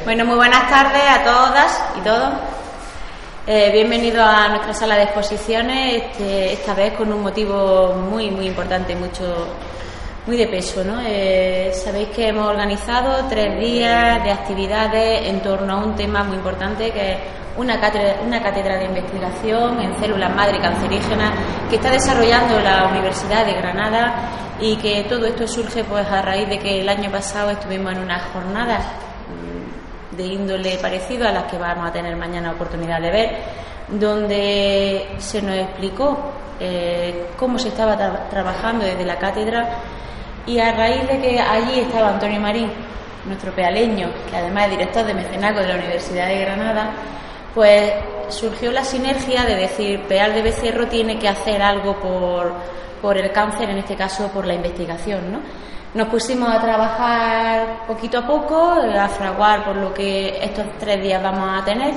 Bueno, muy buenas tardes a todas y todos. Bienvenidos a nuestra sala de exposiciones, esta vez con un motivo muy importante, muy de peso, ¿no? Sabéis que hemos organizado 3 días de actividades en torno a un tema muy importante que es una cátedra de investigación en células madre cancerígenas que está desarrollando la Universidad de Granada, y que todo esto surge pues a raíz de que el año pasado estuvimos en unas jornadas de índole parecido a las que vamos a tener mañana oportunidad de ver, donde se nos explicó cómo se estaba trabajando desde la cátedra, y a raíz de que allí estaba Antonio Marín, nuestro pealeño, que además es director de mecenazgo de la Universidad de Granada, pues surgió la sinergia de decir, Peal de Becerro tiene que hacer algo por el cáncer, en este caso por la investigación, ¿no? Nos pusimos a trabajar poquito a poco, a fraguar por lo que estos 3 días vamos a tener,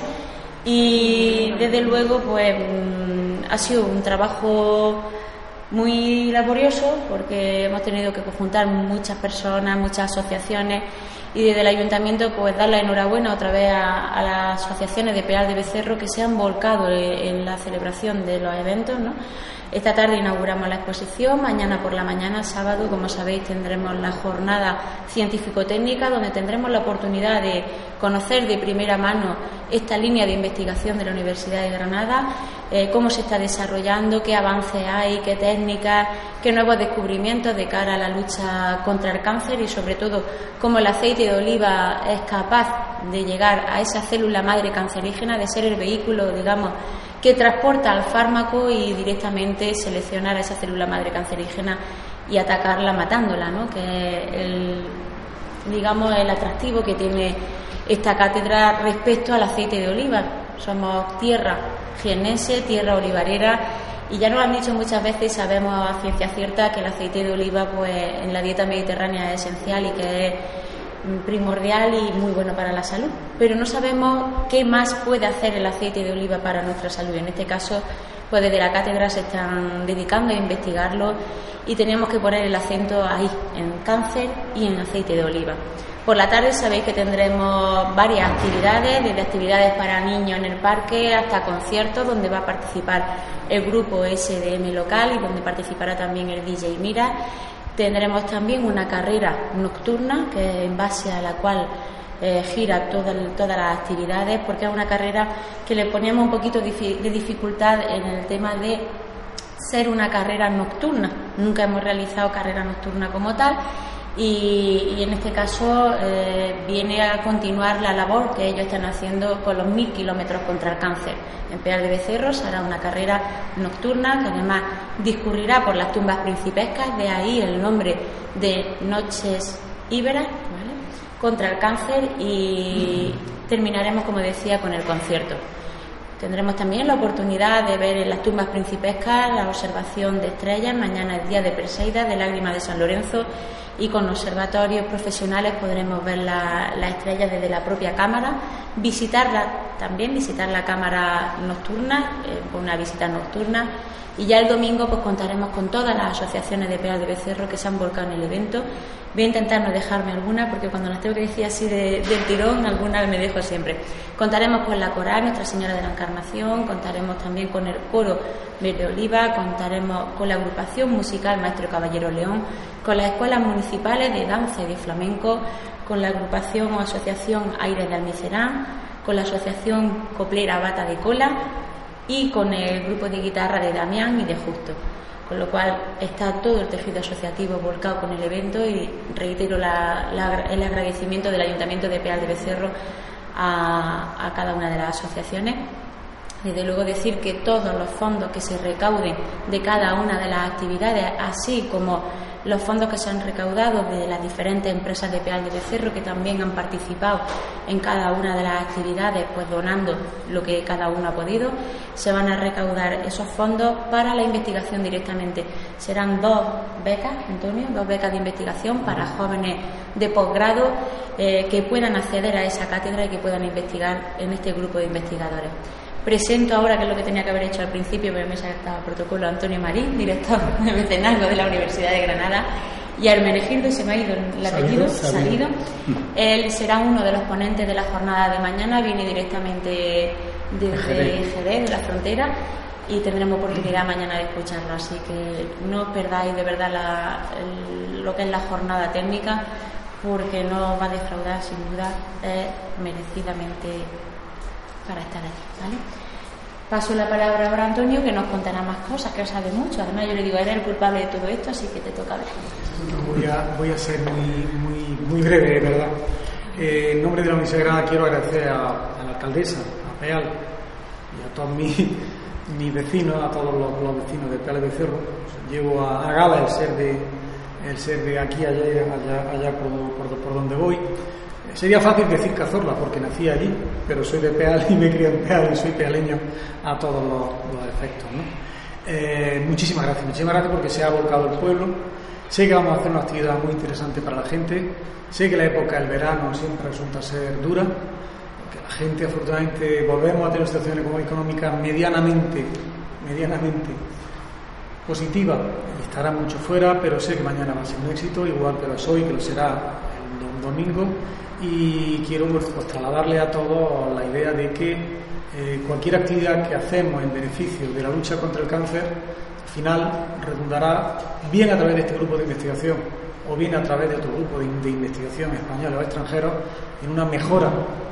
y desde luego pues ha sido un trabajo muy laborioso, porque hemos tenido que conjuntar muchas personas, muchas asociaciones, y desde el ayuntamiento pues dar la enhorabuena otra vez a las asociaciones de Peal de Becerro que se han volcado en la celebración de los eventos, ¿no? Esta tarde inauguramos la exposición, mañana por la mañana, sábado, como sabéis, tendremos la jornada científico-técnica, donde tendremos la oportunidad de conocer de primera mano esta línea de investigación de la Universidad de Granada, cómo se está desarrollando, qué avances hay, qué técnicas, qué nuevos descubrimientos de cara a la lucha contra el cáncer, y sobre todo cómo el aceite de oliva es capaz de llegar a esa célula madre cancerígena, de ser el vehículo, digamos, que transporta al fármaco y directamente seleccionar a esa célula madre cancerígena y atacarla matándola, ¿no? Que es el atractivo que tiene esta cátedra respecto al aceite de oliva. Somos tierra jiennense, tierra olivarera, y ya nos han dicho muchas veces, sabemos a ciencia cierta que el aceite de oliva pues en la dieta mediterránea es esencial y que es primordial y muy bueno para la salud, pero no sabemos qué más puede hacer el aceite de oliva para nuestra salud. En este caso, pues desde la cátedra se están dedicando a investigarlo, y tenemos que poner el acento ahí, en cáncer y en aceite de oliva. Por la tarde sabéis que tendremos varias actividades, desde actividades para niños en el parque hasta conciertos, donde va a participar el grupo SDM local y donde participará también el DJ Mira. Tendremos también una carrera nocturna, que en base a la cual gira todas las actividades, porque es una carrera que le poníamos un poquito de dificultad en el tema de ser una carrera nocturna. Nunca hemos realizado carrera nocturna como tal, y en este caso viene a continuar la labor que ellos están haciendo con los 1000 kilómetros contra el cáncer. En Peal de Becerro será una carrera nocturna que además discurrirá por las tumbas principescas, de ahí el nombre de Noches Íberas, ¿vale?, contra el cáncer, y terminaremos, como decía, con el concierto. Tendremos también la oportunidad de ver en las tumbas principescas la observación de estrellas. Mañana es día de Perseida, de Lágrima de San Lorenzo, y con observatorios profesionales podremos ver las estrellas desde la propia cámara, visitar la cámara nocturna, con una visita nocturna, y ya el domingo pues contaremos con todas las asociaciones de Peal de Becerro que se han volcado en el evento. Voy a intentar no dejarme alguna, porque cuando las tengo que decir así del tirón, algunas me dejo siempre. Contaremos con la coral Nuestra Señora de la Encarnación, contaremos también con el coro Verde Oliva, contaremos con la agrupación musical Maestro Caballero León, con las escuelas municipales de danza y de flamenco, con la agrupación o asociación Aires de Almiserán, con la asociación coplera Bata de Cola, y con el grupo de guitarra de Damián y de Justo. Con lo cual está todo el tejido asociativo volcado con el evento, y reitero el agradecimiento del Ayuntamiento de Peal de Becerro a cada una de las asociaciones. Desde luego decir que todos los fondos que se recauden de cada una de las actividades, así como los fondos que se han recaudado de las diferentes empresas de Peal de Becerro, que también han participado en cada una de las actividades, pues donando lo que cada uno ha podido, se van a recaudar esos fondos para la investigación directamente. Serán 2 becas, Antonio, 2 becas de investigación para jóvenes de posgrado que puedan acceder a esa cátedra y que puedan investigar en este grupo de investigadores. Presento ahora, que es lo que tenía que haber hecho al principio, pero me saltaba el protocolo, a Antonio Marín, director de mecenazgo de la Universidad de Granada, y Hermenegildo, se me ha ido el apellido, Salido. Él será uno de los ponentes de la jornada de mañana, viene directamente desde Jerez, de la frontera, y tendremos oportunidad mañana de escucharlo, así que no os perdáis de verdad lo que es la jornada técnica, porque no os va a defraudar, sin duda, merecidamente para estar allí, ¿vale? Paso la palabra ahora a Antonio, que nos contará más cosas, que él sabe mucho. Además, yo le digo, eres el culpable de todo esto, así que te toca ver. Voy a ser muy breve, ¿verdad? En nombre de la Universidad de Granada quiero agradecer a la alcaldesa, a Peal, y a todos mis vecinos, a todos los vecinos de Peal y Becerro. Llevo a gala el ser de aquí, allá por donde voy. Sería fácil decir Cazorla porque nací allí, pero soy de Peal y me crié en Peal y soy pealeño a todos los efectos, ¿no? Muchísimas gracias porque se ha volcado el pueblo. Sé que vamos a hacer una actividad muy interesante para la gente. Sé que la época del verano siempre resulta ser dura, porque la gente, afortunadamente, volvemos a tener una situación económica medianamente positiva. Estará mucho fuera, pero sé que mañana va a ser un éxito, igual que lo es hoy, que lo será el domingo. Y quiero pues trasladarle a todos la idea de que cualquier actividad que hacemos en beneficio de la lucha contra el cáncer, al final redundará bien a través de este grupo de investigación o bien a través de otro grupo de investigación español o extranjero en una mejora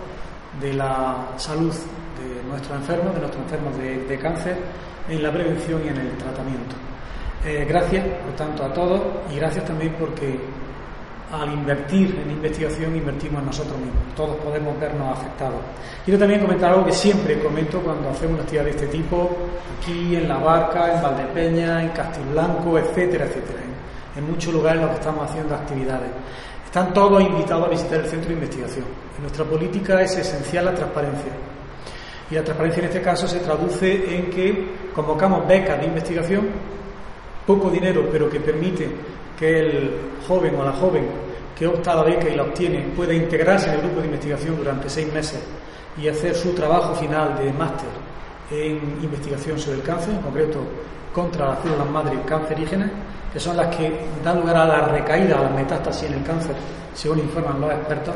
de la salud de nuestros enfermos, de cáncer, en la prevención y en el tratamiento. Gracias, por tanto, a todos, y gracias también porque al invertir en investigación invertimos en nosotros mismos. Todos podemos vernos afectados. Quiero también comentar algo que siempre comento cuando hacemos una actividad de este tipo, aquí en La Barca, en Valdepeña, en Castiblanco, etcétera, etcétera. En muchos lugares en los que estamos haciendo actividades. Están todos invitados a visitar el centro de investigación. En nuestra política es esencial la transparencia. Y la transparencia en este caso se traduce en que convocamos becas de investigación, poco dinero, pero que permite que el joven o la joven que opta a la beca y la obtiene pueda integrarse en el grupo de investigación durante 6 meses y hacer su trabajo final de máster en investigación sobre el cáncer, en concreto contra las células madre cancerígenas, que son las que dan lugar a la recaída, a la metástasis en el cáncer, según informan los expertos.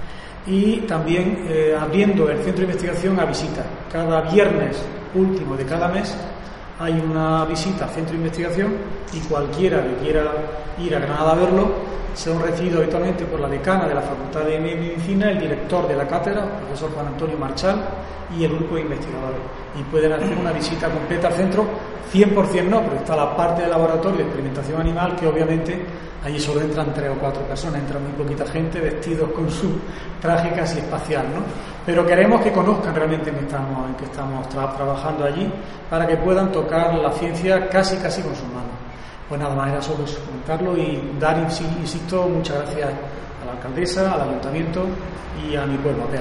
Y también abriendo el centro de investigación a visitas. Cada viernes último de cada mes hay una visita al centro de investigación y cualquiera que quiera ir a Granada a verlo son recibidos habitualmente por la decana de la Facultad de Medicina, el director de la cátedra, el profesor Juan Antonio Marchal, y el grupo de investigadores. Y pueden hacer una visita completa al centro, 100% no, pero está la parte del laboratorio de experimentación animal, que obviamente allí solo entran 3 o 4 personas, entra muy poquita gente vestidos con su traje casi espacial, ¿no? Pero queremos que conozcan realmente en que estamos trabajando allí, para que puedan tocar la ciencia casi con sus manos. Pues nada más, era solo eso, comentarlo y dar, insisto, muchas gracias a la alcaldesa, al ayuntamiento y a mi pueblo, a Peal.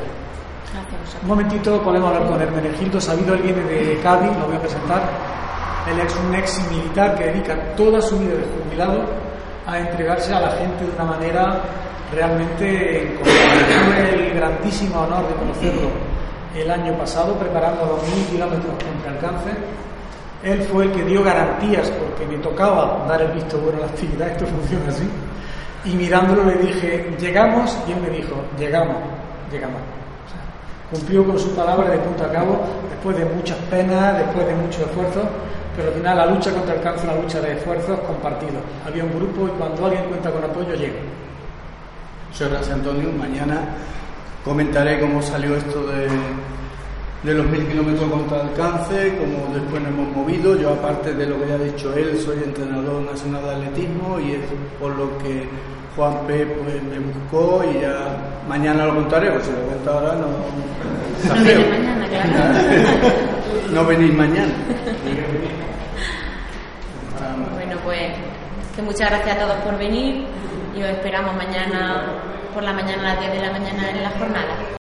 Un momentito podemos hablar con Hermenegildo Sabido. Él viene de Cádiz, lo voy a presentar. Él es un ex militar que dedica toda su vida de jubilado a entregarse a la gente de una manera realmente encomiable. Tuve el grandísimo honor de conocerlo el año pasado preparando 2.000 kilómetros contra el cáncer. Él fue el que dio garantías porque me tocaba dar el visto bueno a la actividad, esto funciona así. Y mirándolo le dije, llegamos, y él me dijo, llegamos. O sea, cumplió con su palabra de punta a cabo, después de muchas penas, después de mucho esfuerzo, pero al final la lucha contra el cáncer es una lucha de esfuerzos compartidos. Había un grupo y cuando alguien cuenta con apoyo, llega. Muchas gracias, Antonio. Mañana comentaré cómo salió esto de los 1.000 kilómetros contra el cáncer, cómo después nos hemos movido. Yo, aparte de lo que ya ha dicho él, soy entrenador nacional de atletismo y es por lo que Juan P. pues, me buscó y ya mañana lo contaré, pues si lo cuento ahora no venís mañana, claro. No venís mañana. Bueno, pues que muchas gracias a todos por venir y os esperamos mañana por la mañana a las 10 de la mañana en la jornada.